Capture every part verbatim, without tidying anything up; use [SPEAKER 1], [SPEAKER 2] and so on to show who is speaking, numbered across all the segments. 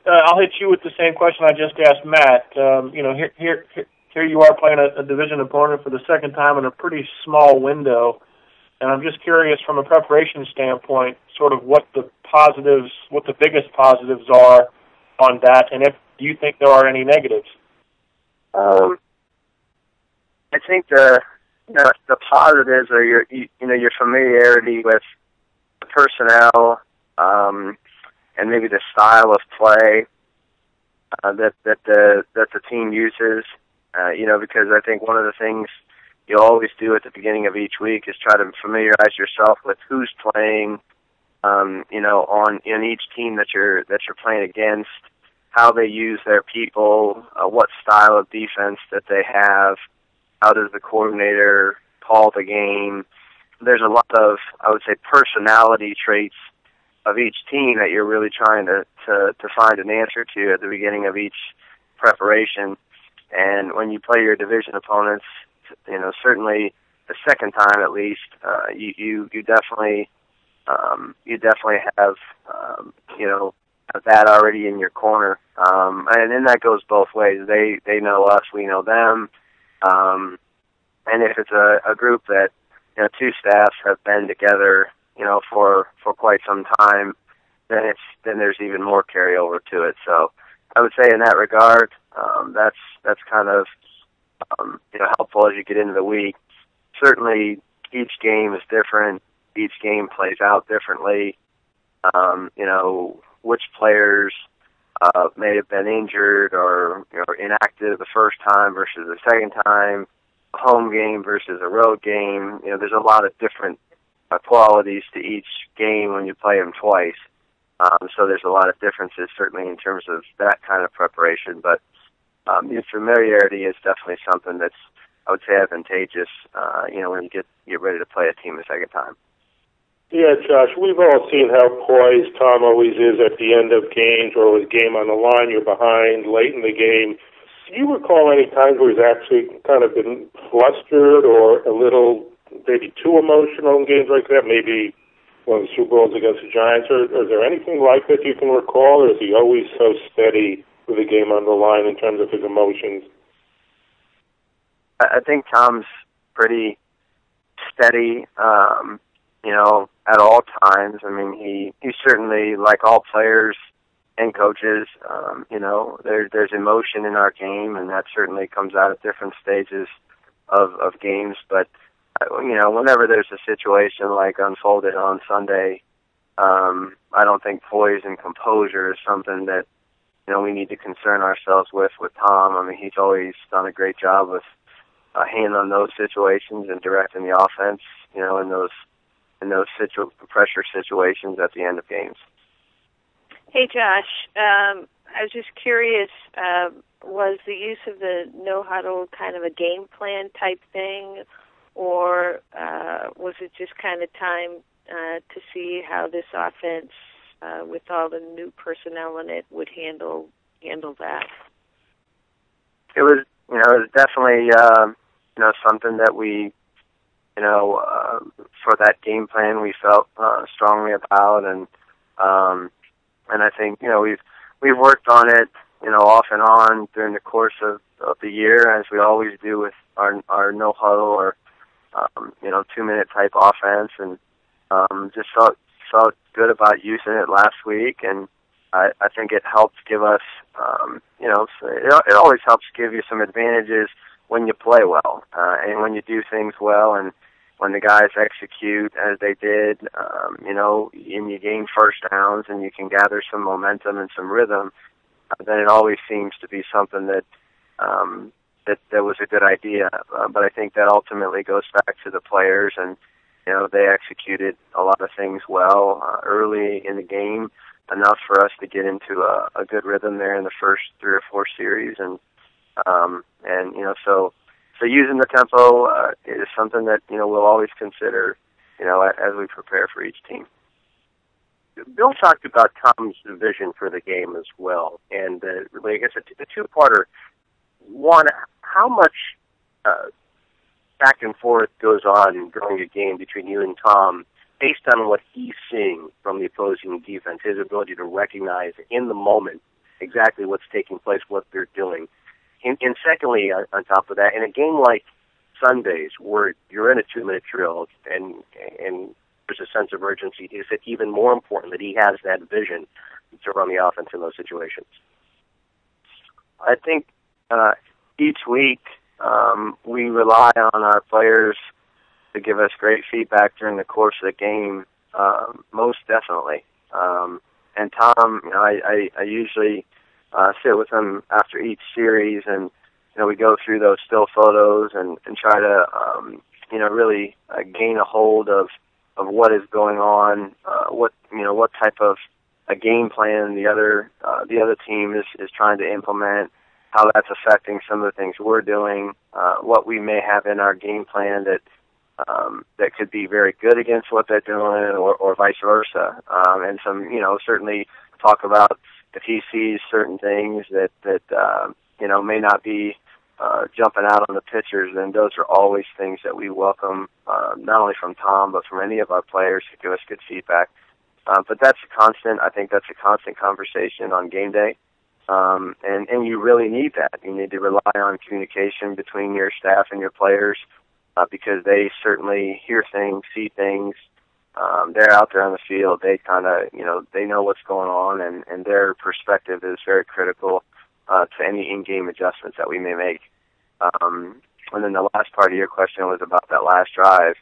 [SPEAKER 1] uh, I'll hit you with the same question I just asked Matt. Um, you know, here, here, here you are playing a, a division opponent for the second time in a pretty small window, and I'm just curious from a preparation standpoint, sort of what the positives, what the biggest positives are on that, and if do you think there are any negatives?
[SPEAKER 2] Um, I think the you know, the positives are your you, you know your familiarity with the personnel, um, and maybe the style of play uh, that that the that the team uses. Uh, you know, because I think one of the things you always do at the beginning of each week is try to familiarize yourself with who's playing. Um, you know, on in each team that you're that you're playing against, how they use their people, uh, what style of defense that they have, how does the coordinator call the game. There's a lot of, I would say, personality traits of each team that you're really trying to, to, to find an answer to at the beginning of each preparation. And when you play your division opponents, you know, certainly the second time at least, uh, you, you, you definitely um, you definitely have, um, you know, that already in your corner. Um, and then that goes both ways. They they know us, we know them. Um, and if it's a, a group that, you know, two staffs have been together, you know, for, for quite some time, then it's then there's even more carryover to it. So I would say in that regard, um, that's that's kind of um, you know, helpful as you get into the week. Certainly each game is different. Each game plays out differently. Um, you know, which players uh, may have been injured or, you know, inactive the first time versus the second time, a home game versus a road game. You know, there's a lot of different uh, qualities to each game when you play them twice. Um, so there's a lot of differences, certainly in terms of that kind of preparation. But um, the familiarity is definitely something that's, I would say, advantageous, uh, you know, when you get, get ready to play a team a second time.
[SPEAKER 3] Yeah, Josh, we've all seen how poised Tom always is at the end of games or with a game on the line, you're behind late in the game. Do you recall any times where he's actually kind of been flustered or a little maybe too emotional in games like that, maybe one of the Super Bowls against the Giants? Or, or is there anything like that you can recall, or is he always so steady with a game on the line in terms of his emotions?
[SPEAKER 2] I think Tom's pretty steady, um, you know, at all times. I mean, he, he certainly, like all players and coaches, um, you know, there, there's emotion in our game, and that certainly comes out at different stages of, of games. But, you know, whenever there's a situation like unfolded on Sunday, um, I don't think poise and composure is something that, you know, we need to concern ourselves with with Tom. I mean, he's always done a great job with a hand on those situations and directing the offense, you know, in those in those situ- pressure situations at the end of games.
[SPEAKER 4] Hey, Josh, um, I was just curious, uh, was the use of the no-huddle kind of a game plan type thing, or uh, was it just kind of time uh, to see how this offense, uh, with all the new personnel in it, would handle handle that?
[SPEAKER 2] It was, you know, it was definitely, uh, you know, something that we, you know, uh, for that game plan we felt uh, strongly about, and um, and I think, you know, we've we've worked on it, you know, off and on during the course of, of the year, as we always do with our our no huddle or um, you know, two minute type offense, and um, just felt felt good about using it last week, and I, I think it helped give us, um, you know, it, it always helps give you some advantages when you play well, uh, and when you do things well, and when the guys execute as they did, um, you know, and you gain first downs and you can gather some momentum and some rhythm, uh, then it always seems to be something that um, that that was a good idea. Uh, but I think that ultimately goes back to the players, and you know, they executed a lot of things well uh, early in the game, enough for us to get into a, a good rhythm there in the first three or four series, and um, and you know, so so using the tempo uh, is something that, you know, we'll always consider, you know, as we prepare for each team.
[SPEAKER 5] Bill talked about Tom's vision for the game as well, and uh, really, I guess a, a two-parter. One, how much uh, back and forth goes on during a game between you and Tom based on what he's seeing from the opposing defense, his ability to recognize in the moment exactly what's taking place, what they're doing. And, and secondly, on, on top of that, in a game like Sundays, where you're in a two-minute drill and and there's a sense of urgency, is it even more important that he has that vision to run the offense in those situations? I think uh, each week um, we rely on our players to give us great feedback during the course of the game, um, most definitely. Um, and Tom, you know, I, I, I usually uh, sit with him after each series, and you know, we go through those still photos and, and try to, um, you know, really uh, gain a hold of, of what is going on, uh, what you know, what type of a game plan the other uh, the other team is, is trying to implement, how that's affecting some of the things we're doing, uh, what we may have in our game plan that um, that could be very good against what they're doing, or, or vice versa, um, and some, you know, certainly talk about if he sees certain things that that uh, you know may not be uh, jumping out on the pitchers, then those are always things that we welcome, uh, not only from Tom but from any of our players to give us good feedback. Uh, but that's a constant. I think that's a constant conversation on game day, um, and and you really need that. You need to rely on communication between your staff and your players, uh, because they certainly hear things, see things. Um, they're out there on the field. They kind of, you know, they know what's going on, and, and their perspective is very critical uh, to any in-game adjustments that we may make. Um, and then the last part of your question was about that last drive.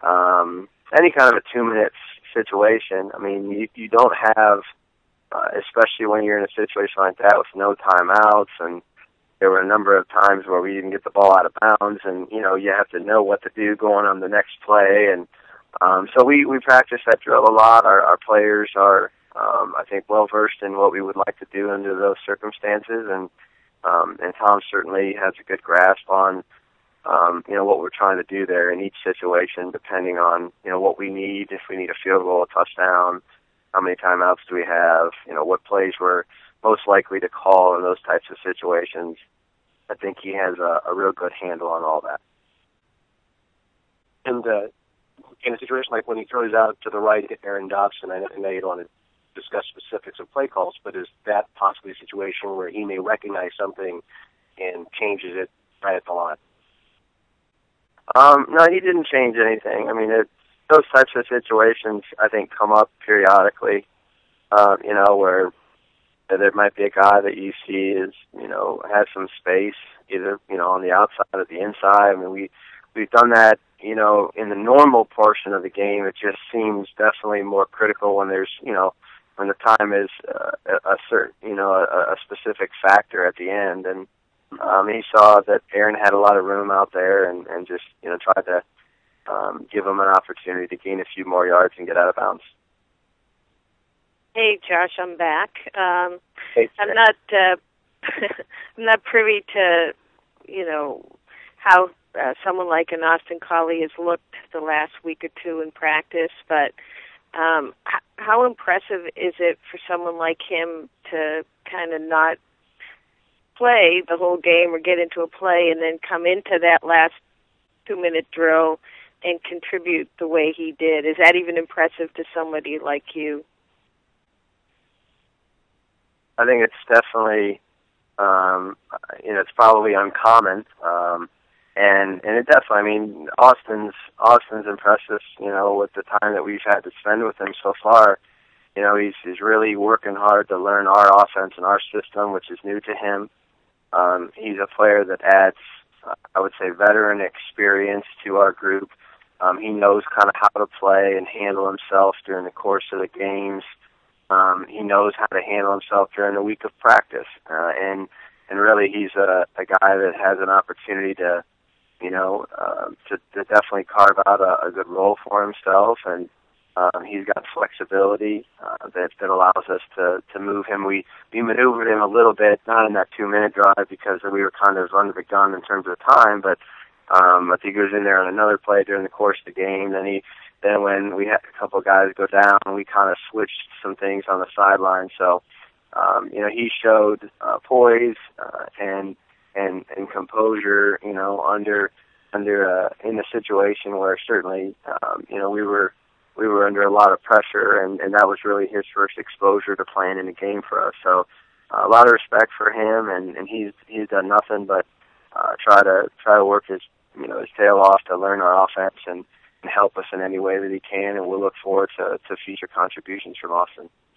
[SPEAKER 5] Um, any kind of a two-minute situation, I mean, you, you don't have, uh, especially when you're in a situation like that with no timeouts, and there were a number of times where we didn't get the ball out of bounds, and, you know, you have to know what to do going on the next play, and Um, so we, we practice that drill a lot. Our, our players are, um, I think, well-versed in what we would like to do under those circumstances, and um, and Tom certainly has a good grasp on, um, you know, what we're trying to do there in each situation, depending on, you know, what we need, if we need a field goal, a touchdown, how many timeouts do we have, you know, what plays we're most likely to call in those types of situations. I think he has a, a real good handle on all that.
[SPEAKER 6] And, uh, in a situation like when he throws out to the right at Aaron Dobson, I know you don't want to discuss specifics of play calls, but is that possibly a situation where he may recognize something and changes it right at the line?
[SPEAKER 5] Um, no, he didn't change anything. I mean, it, those types of situations, I think, come up periodically, uh, you know, where there might be a guy that you see is, you know, has some space, either, you know, on the outside or the inside. I mean, we, we've done that, you know, in the normal portion of the game. It just seems definitely more critical when there's, you know, when the time is uh, a, a certain, you know, a, a specific factor at the end. And um, he saw that Aaron had a lot of room out there, and, and just, you know, tried to um, give him an opportunity to gain a few more yards and get out of bounds.
[SPEAKER 4] Hey, Josh, I'm back. Um,
[SPEAKER 5] hey,
[SPEAKER 4] I'm not, uh, I'm not privy to, you know, how Uh, someone like an Austin Collie has looked the last week or two in practice, but um, h- how impressive is it for someone like him to kind of not play the whole game or get into a play and then come into that last two-minute drill and contribute the way he did? Is that even impressive to somebody like you?
[SPEAKER 5] I think it's definitely, um, you know, it's probably uncommon. Um, And and it definitely, I mean, Austin's Austin's impressive, you know, with the time that we've had to spend with him so far. You know, he's he's really working hard to learn our offense and our system, which is new to him. Um, he's a player that adds, uh, I would say, veteran experience to our group. Um, he knows kind of how to play and handle himself during the course of the games. Um, he knows how to handle himself during the week of practice, uh, and and really, he's a, a guy that has an opportunity to, you know, uh, to, to definitely carve out a, a good role for himself, and um, he's got flexibility uh, that, that allows us to, to move him. We, we maneuvered him a little bit, not in that two-minute drive because we were kind of under the gun in terms of time, but um, I think he was in there on another play during the course of the game. Then he, then when we had a couple of guys go down, we kind of switched some things on the sideline. So, um, you know, he showed uh, poise uh, and and and composure, you know, under under uh, in a situation where certainly, um, you know, we were we were under a lot of pressure, and, and that was really his first exposure to playing in a game for us. So
[SPEAKER 2] a lot of respect for him, and, and he's he's done nothing but uh, try to try to work his you know his tail off to learn our offense and, and help us in any way that he can. And we'll look forward to, to future contributions from Austin.